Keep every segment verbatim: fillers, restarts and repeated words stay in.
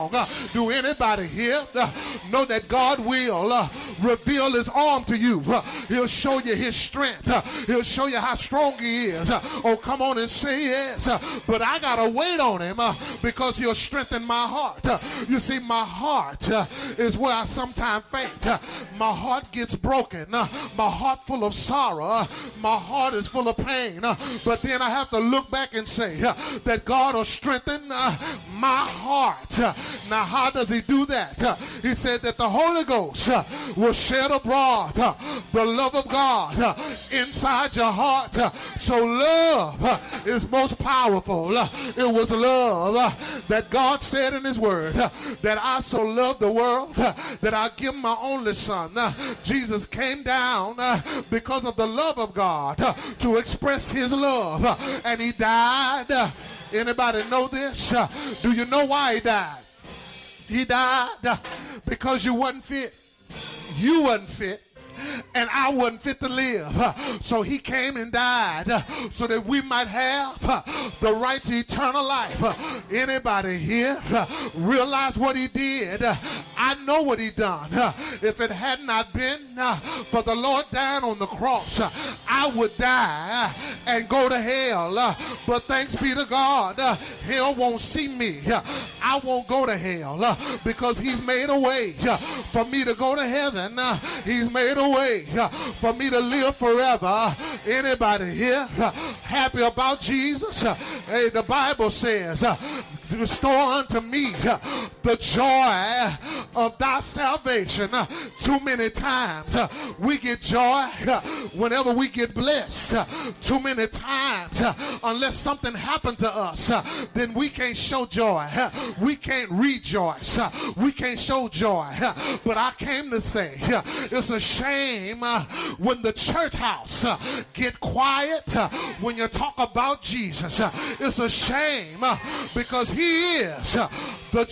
Uh, do anybody here uh, know that God will uh, reveal his arm to you? Uh, he'll show you his strength. Uh, he'll show you how strong he is. Uh, oh, come on and say yes. Uh, but I got to wait on him uh, because he'll strengthen my heart. Uh, you see, my heart uh, is where I sometimes faint. Uh, my heart gets broken. Uh, my heart full of sorrow. Uh, my heart is full of pain. Uh, but then I have to look back and say uh, that God will strengthen uh, my heart. Uh, Now, how does he do that? Uh, he said that the Holy Ghost uh, will shed abroad uh, the love of God uh, inside your heart. Uh, so love uh, is most powerful. Uh, it was love uh, that God said in his word uh, that I so loved the world uh, that I give my only son. Uh, Jesus came down uh, because of the love of God uh, to express his love. Uh, and he died. Uh, anybody know this? Uh, do you know why he died? He died because you wasn't fit. You wasn't fit. And I wasn't fit to live. So he came and died so that we might have the right to eternal life. Anybody here realize what he did? I know what he done. If it had not been for the Lord dying on the cross, I would die and go to hell. But thanks be to God, hell won't see me. I won't go to hell because he's made a way for me to go to heaven. He's made a way for me to live forever. Anybody here happy about Jesus? Hey, the Bible says, restore unto me the joy of thy salvation. Too many times we get joy whenever we get blessed. Too many times, unless something happened to us, then we can't show joy. We can't rejoice. We can't show joy. But I came to say, it's a shame when the church house get quiet when you talk about Jesus. It's a shame because he is the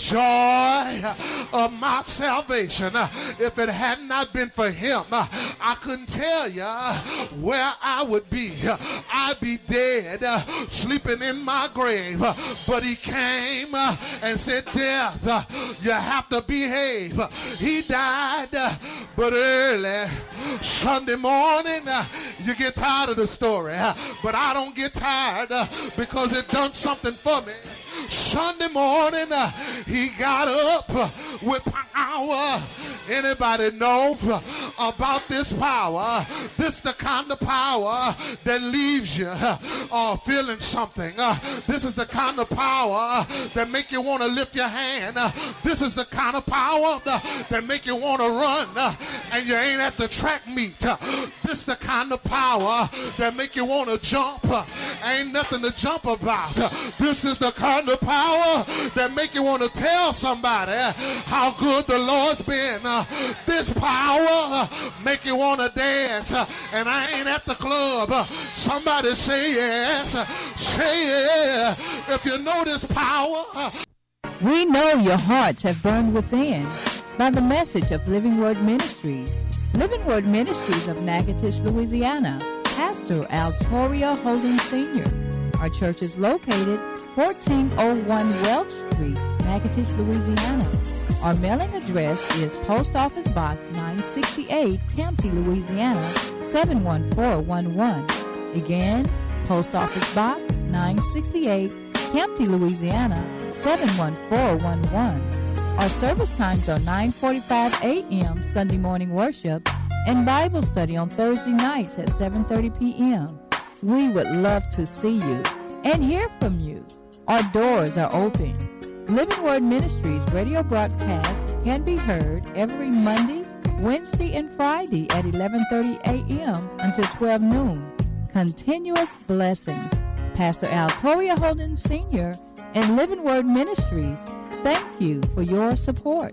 joy of my salvation. If it had not been for him, I couldn't tell you where I would be. I'd be dead, sleeping in my grave. But he came and said, death, you have to behave. He died, but early Sunday morning, you get tired of the story. But I don't get tired because it done something for me. Sunday morning, uh, he got up uh, with power. Anybody know uh, about this power? This the kind of power that leaves you uh, feeling something. Uh, this is the kind of power that make you want to lift your hand. Uh, this is the kind of power uh, that make you want to run uh, and you ain't at the track meet. Uh, this is the kind of power that make you want to jump. Uh, ain't nothing to jump about. Uh, this is the kind of power that make you want to tell somebody how good the Lord's been. Uh, this power uh, make you want to dance. Uh, and I ain't at the club. Uh, somebody say yes. Uh, say yeah. If you know this power. Uh, we know your hearts have burned within by the message of Living Word Ministries. Living Word Ministries of Natchitoches, Louisiana. Pastor Altoria Holden Senior Our church is located fourteen oh one Welch Street, Natchitoches, Louisiana. Our mailing address is Post Office Box nine sixty-eight, Campty, Louisiana, seven one four one one. Again, Post Office Box nine sixty-eight, Campty, Louisiana, seven one four one one. Our service times are nine forty-five a.m. Sunday morning worship and Bible study on Thursday nights at seven thirty p.m. We would love to see you and hear from you. Our doors are open. Living Word Ministries radio broadcast can be heard every Monday, Wednesday, and Friday at eleven thirty a.m. until twelve noon. Continuous blessings. Pastor Altoria Holden Senior and Living Word Ministries, thank you for your support.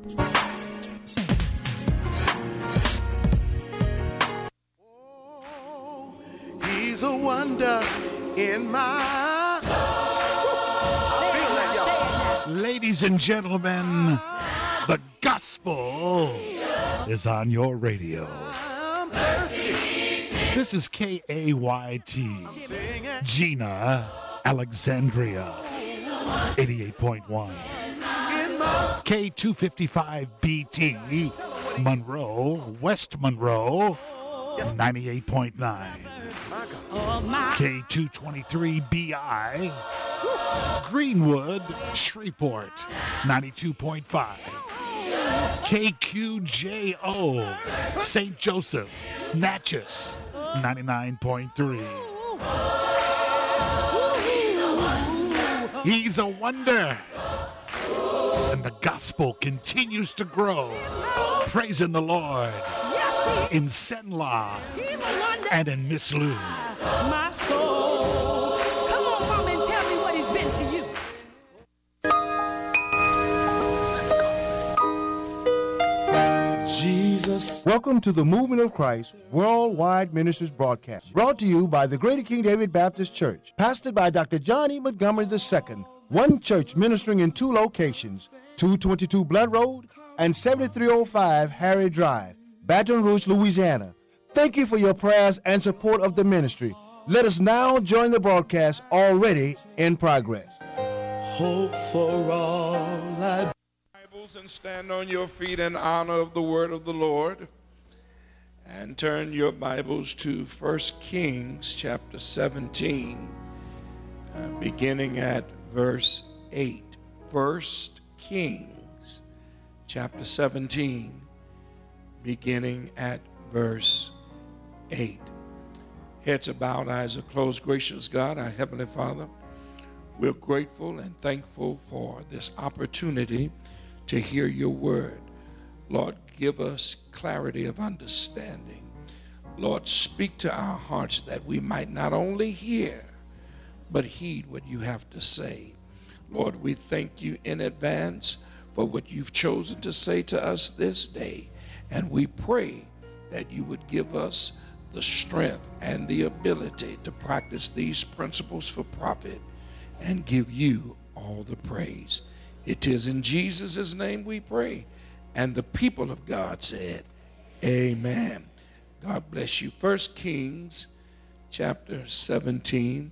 Oh, he's a wonder in my soul. I feel that, y'all. Ladies and gentlemen, the gospel is on your radio. I'm thirsty. This is K A Y T, Gina, Alexandria, eighty-eight point one. In my K two fifty-five B T, Monroe, West Monroe, ninety-eight point nine. K two twenty-three B I, Greenwood, Shreveport, ninety-two point five. K Q J O, Saint Joseph, Natchez, ninety-nine point three. He's a wonder. And the gospel continues to grow. Praising the Lord in Senla and in Miss Lou. My soul. Come on, mom, and tell me what he's been to you. Jesus. Welcome to the Movement of Christ Worldwide Ministries broadcast, brought to you by the Greater King David Baptist Church, pastored by Doctor John E. Montgomery the Second, one church ministering in two locations, two twenty-two Blood Road and seventy-three oh five Harry Drive, Baton Rouge, Louisiana. Thank you for your prayers and support of the ministry. Let us now join the broadcast already in progress. Hope for all I And stand on your feet in honor of the word of the Lord, and turn your Bibles to First Kings chapter seventeen, uh, beginning at verse eight. First Kings chapter seventeen, beginning at verse eight. Heads are bowed, eyes are closed. Gracious God, our Heavenly Father, we're grateful and thankful for this opportunity to hear your word. Lord, give us clarity of understanding. Lord, speak to our hearts that we might not only hear, but heed what you have to say. Lord, we thank you in advance for what you've chosen to say to us this day. And we pray that you would give us the strength and the ability to practice these principles for profit and give you all the praise. It is in Jesus' name we pray. And the people of God said, amen. God bless you. First Kings chapter seventeen.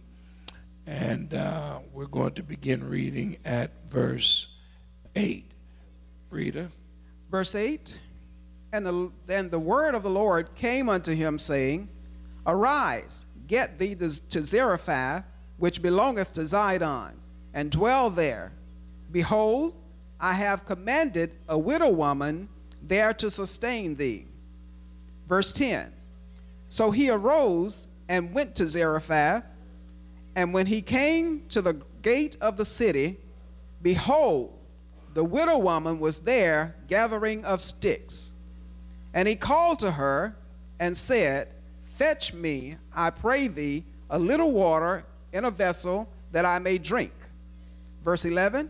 And uh, we're going to begin reading at verse eight. Rita. Verse eight. And the, and the word of the Lord came unto him, saying, Arise, get thee to Zarephath, which belongeth to Zidon, and dwell there. Behold, I have commanded a widow woman there to sustain thee. Verse ten. So he arose and went to Zarephath, and when he came to the gate of the city, behold, the widow woman was there gathering of sticks. And he called to her and said, Fetch me, I pray thee, a little water in a vessel that I may drink. Verse eleven.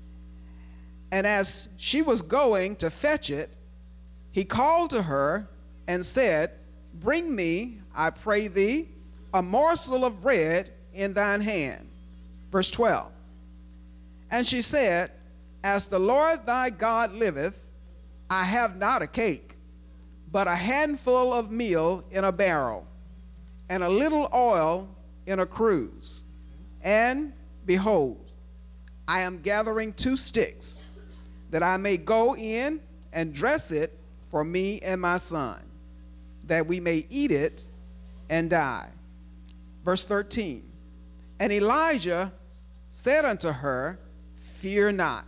And as she was going to fetch it, he called to her and said, Bring me, I pray thee, a morsel of bread in thine hand. Verse twelve. And she said, As the Lord thy God liveth, I have not a cake, but a handful of meal in a barrel, and a little oil in a cruse. And behold, I am gathering two sticks, that I may go in and dress it for me and my son, that we may eat it and die. Verse thirteen. And Elijah said unto her, Fear not.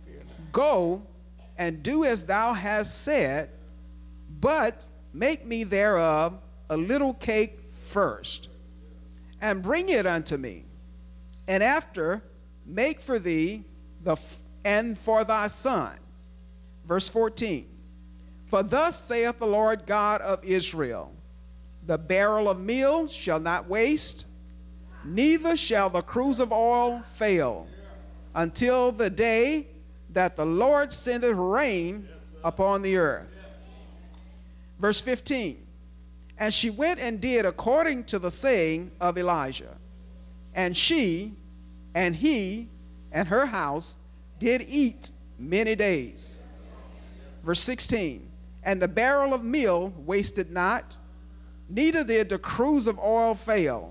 Go and do as thou hast said, but make me thereof a little cake first, and bring it unto me, and after make for thee the f- and for thy son. Verse fourteen. For thus saith the Lord God of Israel, the barrel of meal shall not waste, neither shall the cruse of oil fail, until the day that the Lord sendeth rain upon the earth. Verse fifteen. And she went and did according to the saying of Elijah. And she and he and her house did eat many days. Verse sixteen. And the barrel of meal wasted not, neither did the cruse of oil fail,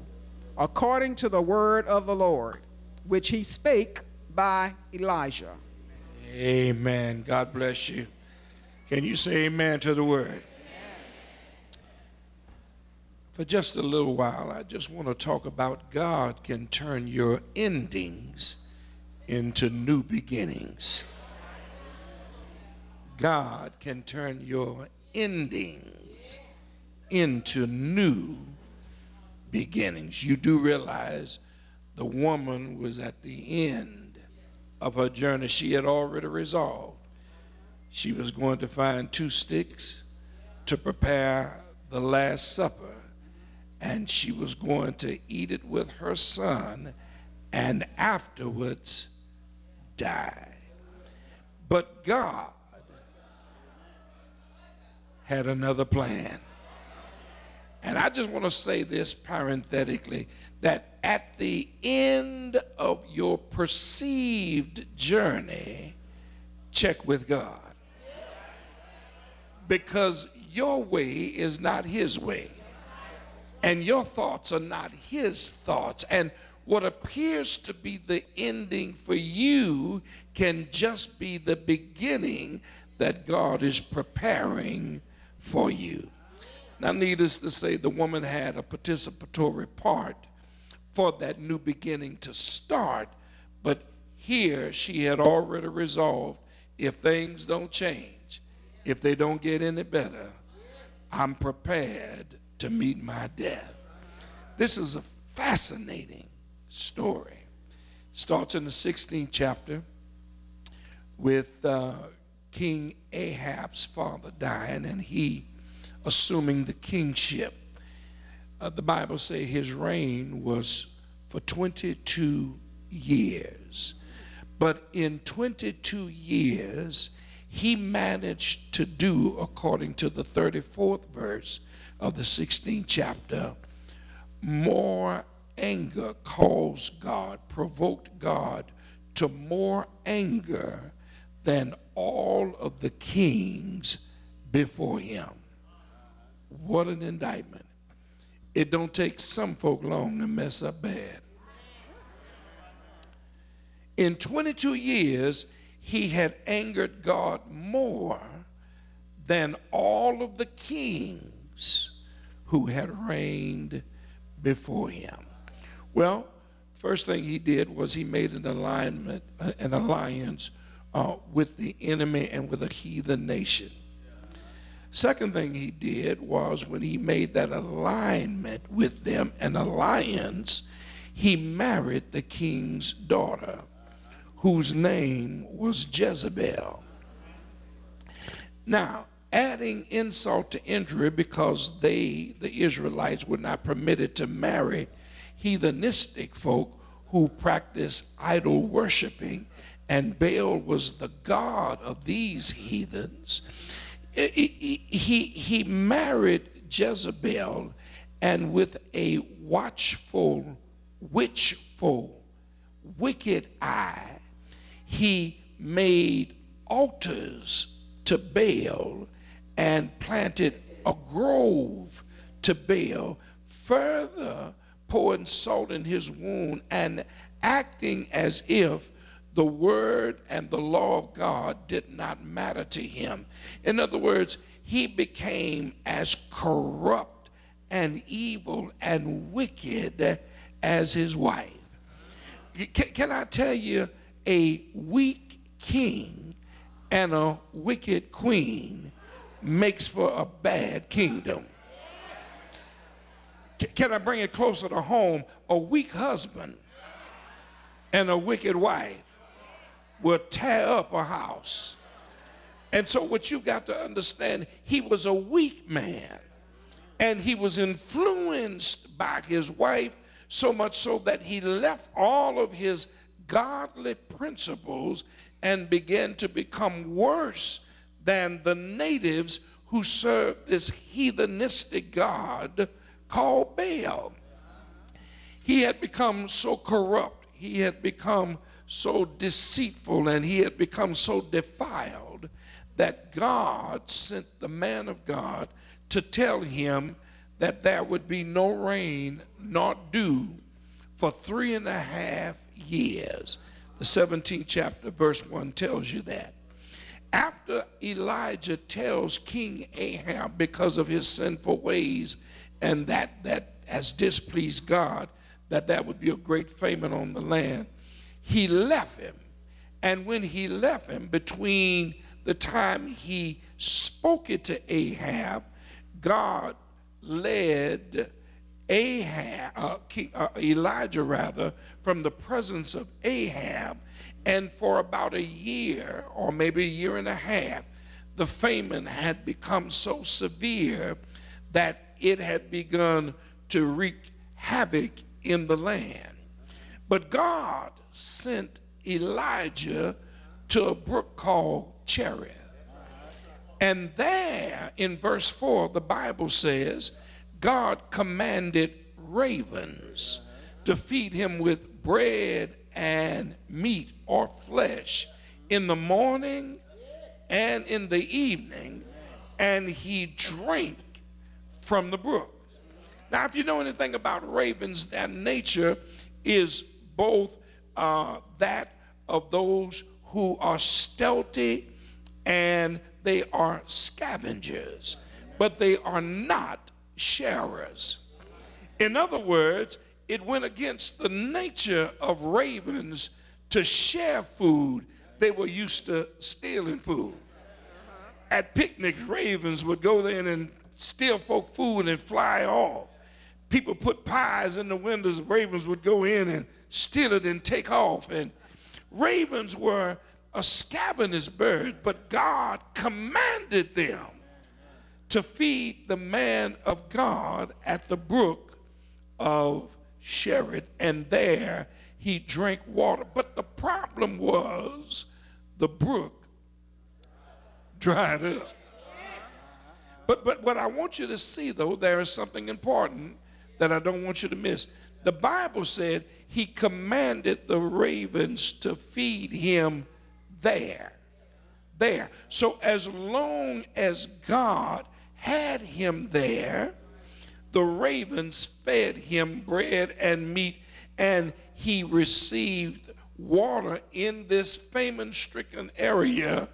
according to the word of the Lord, which he spake by Elijah. Amen. God bless you. Can you say amen to the word? Amen. For just a little while, I just want to talk about God can turn your endings into new beginnings. God can turn your endings into new beginnings. You do realize the woman was at the end of her journey. She had already resolved she was going to find two sticks to prepare the Last Supper, and she was going to eat it with her son and afterwards die. But God had another plan. And I just want to say this parenthetically, that at the end of your perceived journey, check with God. Because your way is not his way. And your thoughts are not his thoughts. And what appears to be the ending for you can just be the beginning that God is preparing for you. Now, needless to say, the woman had a participatory part for that new beginning to start, but here she had already resolved, if things don't change, if they don't get any better, I'm prepared to meet my death. This is a fascinating story. Starts in the sixteenth chapter with uh, King Ahab's father dying and he assuming the kingship. Uh, the Bible says his reign was for twenty-two years. But in twenty-two years, he managed to do, according to the thirty-fourth verse of the sixteenth chapter, more anger caused God, provoked God to more anger than all of the kings before him. What an indictment. It don't take some folk long to mess up bad. In twenty-two years, he had angered God more than all of the kings who had reigned before him. Well, first thing he did was he made an alignment, an alliance uh, with the enemy and with a heathen nation. Second thing he did was when he made that alignment with them, an alliance, he married the king's daughter, whose name was Jezebel. Now, adding insult to injury, because they, the Israelites, were not permitted to marry heathenistic folk who practiced idol worshiping, and Baal was the god of these heathens. He, he, he married Jezebel, and with a watchful, witchful, wicked eye, he made altars to Baal and planted a grove to Baal, further pouring salt in his wound and acting as if the word and the law of God did not matter to him. In other words, he became as corrupt and evil and wicked as his wife. Can, can I tell you, a weak king and a wicked queen makes for a bad kingdom. Can I bring it closer to home? A weak husband and a wicked wife will tear up a house. And so what you got to understand, he was a weak man, and he was influenced by his wife so much so that he left all of his godly principles and began to become worse than the natives who served this heathenistic god called Baal. He had become so corrupt, he had become so deceitful, and he had become so defiled that God sent the man of God to tell him that there would be no rain nor dew for three and a half years. The seventeenth chapter, verse one tells you that. After Elijah tells King Ahab, because of his sinful ways and that that has displeased God, that that would be a great famine on the land, he left him. And when he left him, between the time he spoke it to Ahab, God led Ahab, uh, King, uh, Elijah rather, from the presence of Ahab, and for about a year or maybe a year and a half, the famine had become so severe that it had begun to wreak havoc in the land. But God sent Elijah to a brook called Cherith. And there in verse four, the Bible says, God commanded ravens to feed him with bread and meat or flesh in the morning and in the evening, and he drank from the brook. Now, if you know anything about ravens, their nature is both uh, that of those who are stealthy and they are scavengers, but they are not sharers. In other words, it went against the nature of ravens to share food. They were used to stealing food. At picnics, ravens would go in and steal folk food and fly off. People put pies in the windows, ravens would go in and steal it and take off. And ravens were a scavengous bird, but God commanded them to feed the man of God at the brook of Cherith, and there he drank water. But the problem was the brook dried up. But, but what I want you to see, though, there is something important that I don't want you to miss. The Bible said he commanded the ravens to feed him there. There. So as long as God had him there, the ravens fed him bread and meat, and he received water in this famine-stricken area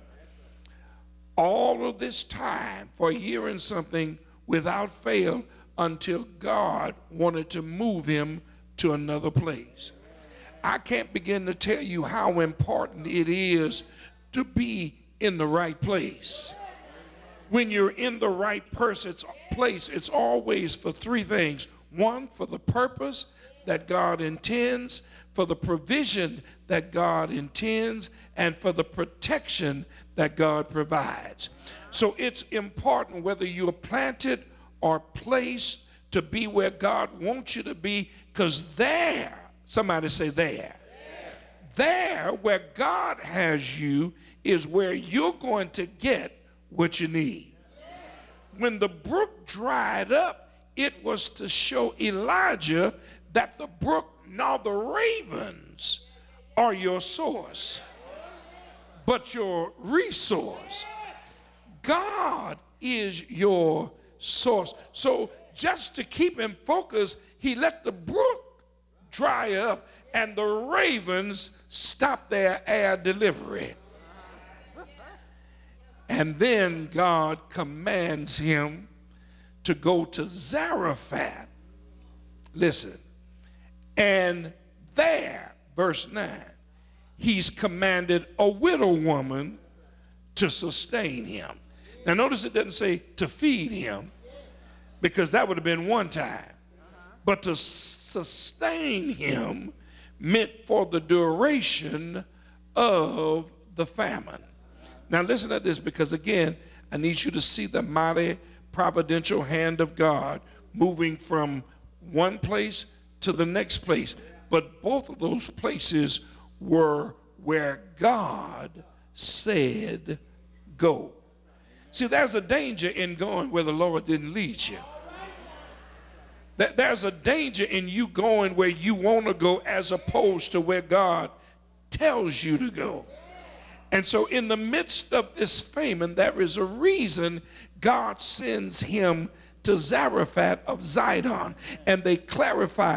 all of this time for a year and something without fail, until God wanted to move him to another place. I can't begin to tell you how important it is to be in the right place. When you're in the right place, it's always for three things. One, for the purpose that God intends, for the provision that God intends, and for the protection that God provides. So it's important whether you are planted or placed to be where God wants you to be, because there, somebody say there, there where God has you is where you're going to get what you need. When the brook dried up, it was to show Elijah that the brook, now the ravens, are your source, but your resource. God is your source. So just to keep him focused, he let the brook dry up and the ravens stop their air delivery. And then God commands him to go to Zarephath. Listen. And there, verse nine, he's commanded a widow woman to sustain him. Now notice it doesn't say to feed him, because that would have been one time. But to sustain him meant for the duration of the famine. Now listen to this, because again, I need you to see the mighty providential hand of God moving from one place to the next place. But both of those places were where God said go. See, there's a danger in going where the Lord didn't lead you. There's a danger in you going where you want to go as opposed to where God tells you to go. And so in the midst of this famine, there is a reason God sends him to Zarephath of Zidon. And they clarify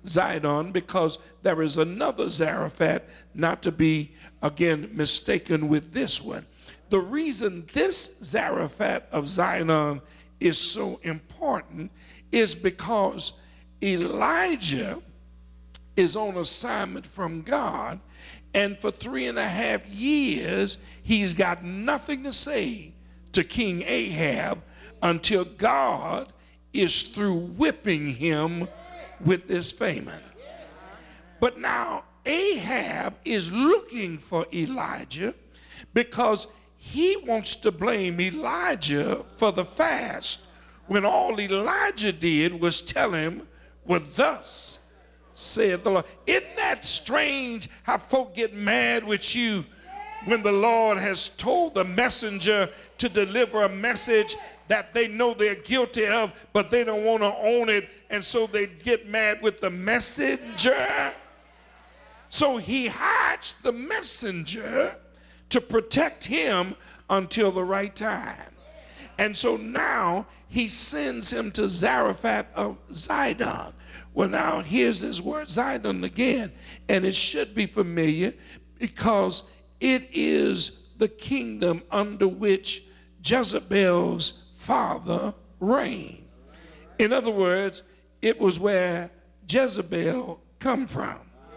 Zidon, because there is another Zarephath, not to be, again, mistaken with this one. The reason this Zarephath of Zidon is so important is because Elijah is on assignment from God, and for three and a half years, he's got nothing to say to King Ahab until God is through whipping him with this famine. But now Ahab is looking for Elijah because he wants to blame Elijah for the fast when all Elijah did was tell him, well, thus saith the Lord. Isn't that strange how folk get mad with you when the Lord has told the messenger to deliver a message that they know they're guilty of, but they don't want to own it, and so they get mad with the messenger? So he hides the messenger to protect him until the right time. And so now he sends him to Zarephath of Zidon. Well, now here's this word Zidon again, and it should be familiar because it is the kingdom under which Jezebel's father reigned. In other words, it was where Jezebel come from.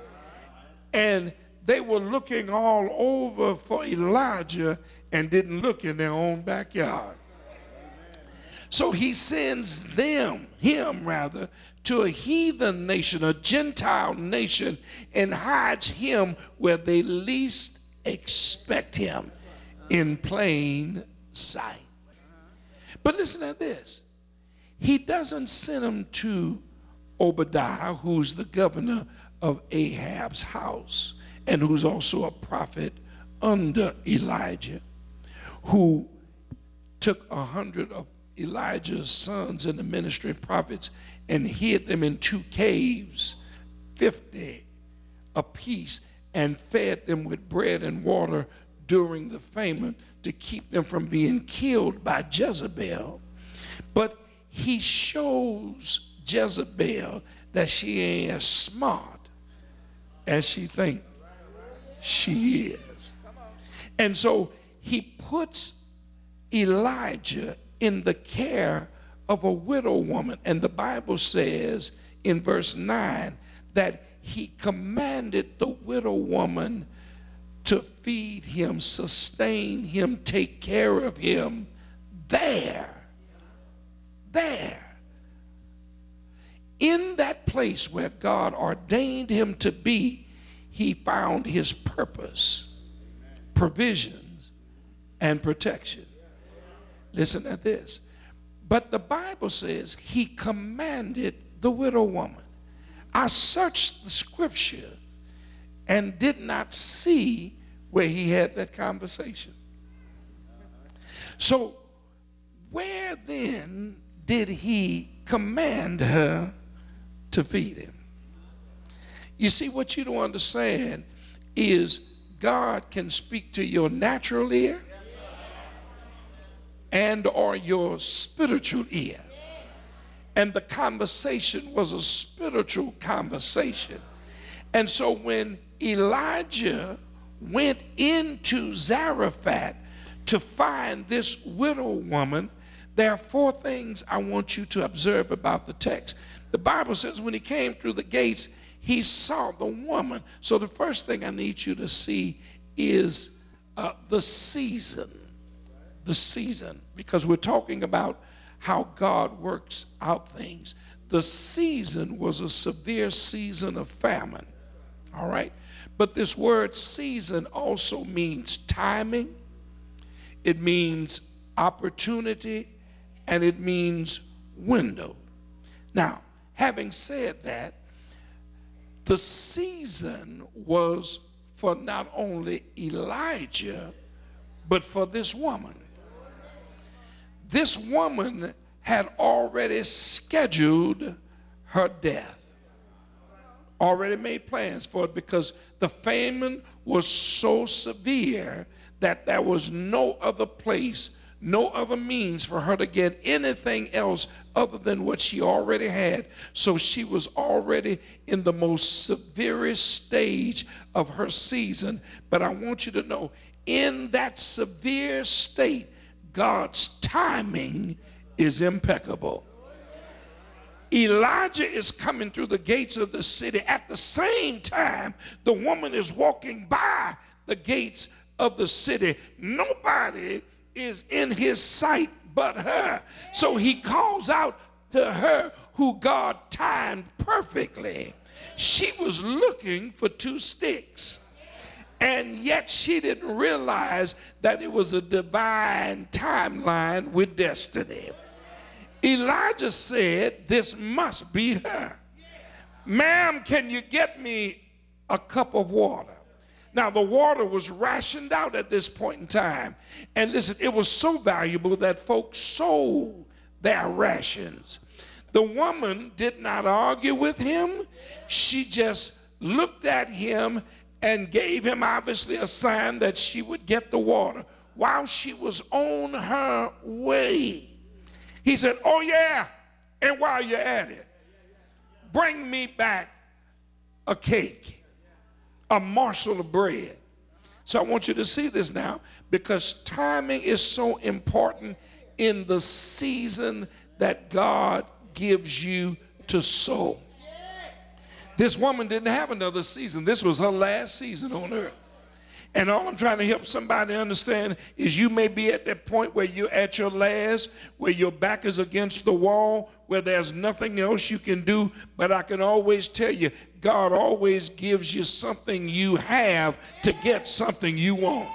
And they were looking all over for Elijah and didn't look in their own backyard. So he sends them, him rather, to a heathen nation, a Gentile nation, and hides him where they least expect him, in plain sight. But listen to this. He doesn't send him to Obadiah, who's the governor of Ahab's house, and who's also a prophet under Elijah, who took a hundred of Elijah's sons in the ministry of prophets and hid them in two caves, fifty apiece, and fed them with bread and water during the famine to keep them from being killed by Jezebel. But he shows Jezebel that she ain't as smart as she thinks she is. And so he puts Elijah in the care of a widow woman. And the Bible says in verse nine that he commanded the widow woman to feed him, sustain him, take care of him there. There. In that place where God ordained him to be, he found his purpose, provisions, and protection. Listen to this. But the Bible says he commanded the widow woman. I searched the scripture and did not see where he had that conversation. So where then did he command her to feed him? You see, what you don't understand is God can speak to your natural ear and or your spiritual ear. And the conversation was a spiritual conversation. And so when Elijah went into Zarephath to find this widow woman, there are four things I want you to observe about the text. The Bible says when he came through the gates, he saw the woman. So the first thing I need you to see is uh, the season. The season, because we're talking about how God works out things. The season was a severe season of famine, all right? But this word season also means timing, it means opportunity, and it means window. Now, having said that, the season was for not only Elijah, but for this woman. This woman had already scheduled her death, already made plans for it, because the famine was so severe that there was no other place, no other means for her to get anything else other than what she already had. So she was already in the most severest stage of her season. But I want you to know, in that severe state, God's timing is impeccable. Elijah is coming through the gates of the city. At the same time, the woman is walking by the gates of the city. Nobody is in his sight but her. So he calls out to her who God timed perfectly. She was looking for two sticks, and yet she didn't realize that it was a divine timeline with destiny. Elijah said, this must be her. Ma'am, can you get me a cup of water? Now, the water was rationed out at this point in time. And listen, it was so valuable that folks sold their rations. The woman did not argue with him. She just looked at him and gave him obviously a sign that she would get the water. While she was on her way, he said, oh yeah, and while you're at it, bring me back a cake, a morsel of bread. So I want you to see this now, because timing is so important in the season that God gives you to sow. This woman didn't have another season. This was her last season on earth. And all I'm trying to help somebody understand is you may be at that point where you're at your last, where your back is against the wall, where there's nothing else you can do. But I can always tell you, God always gives you something you have to get something you want.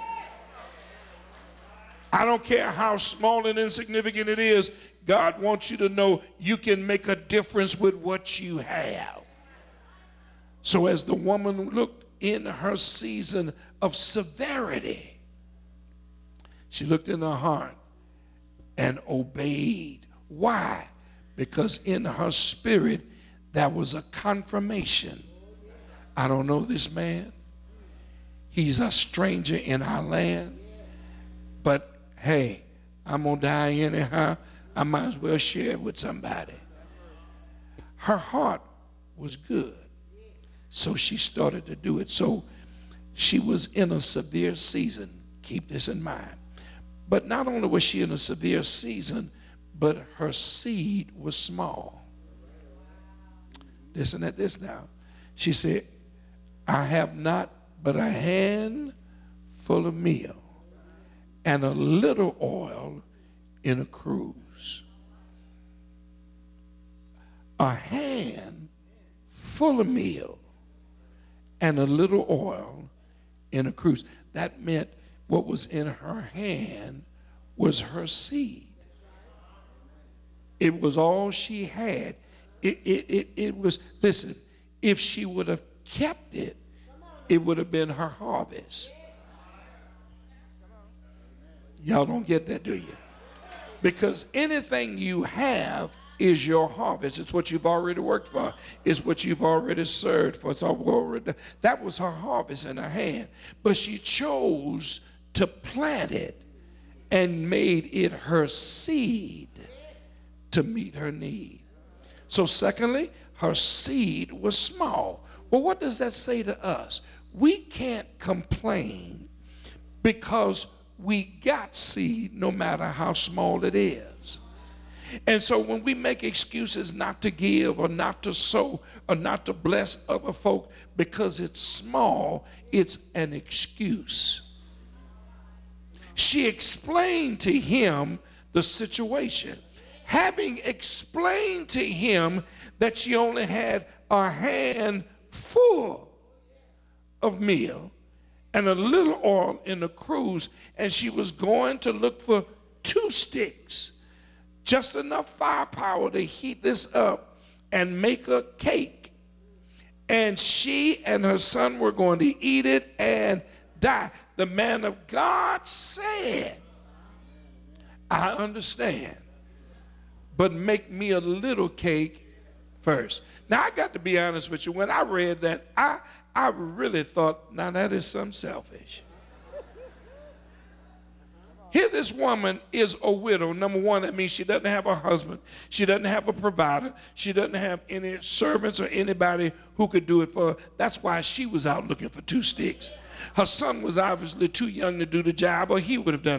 I don't care how small and insignificant it is. God wants you to know you can make a difference with what you have. So as the woman looked in her season of severity, she looked in her heart and obeyed. Why? Because in her spirit there was a confirmation. I don't know this man. He's a stranger in our land. But hey, I'm gonna die anyhow. I might as well share it with somebody. Her heart was good, so she started to do it. So she was in a severe season. Keep this in mind. But not only was she in a severe season, but her seed was small. Listen at this now. She said, I have not but a hand full of meal and a little oil in a cruse. A hand full of meal and a little oil in a cruse. That meant what was in her hand was her seed. It was all she had. It, it, it, it was, listen, if she would have kept it, it would have been her harvest. Y'all don't get that, do you? Because anything you have is your harvest. It's what you've already worked for. It's what you've already served for. It's already, that was her harvest in her hand. But she chose to plant it and made it her seed to meet her need. So secondly, her seed was small. Well, what does that say to us? We can't complain because we got seed no matter how small it is. And so when we make excuses not to give or not to sow or not to bless other folk because it's small, it's an excuse. She explained to him the situation. Having explained to him that she only had a hand full of meal and a little oil in the cruse, and she was going to look for two sticks, just enough firepower to heat this up and make a cake. And she and her son were going to eat it and die. The man of God said, I understand, but make me a little cake first. Now, I got to be honest with you. When I read that, I, I really thought, now that is some selfish. Here this this woman is a widow, number one, that means she doesn't have a husband. She doesn't have a provider. She doesn't have any servants or anybody who could do it for her. That's why she was out looking for two sticks. Her son was obviously too young to do the job, or he would have done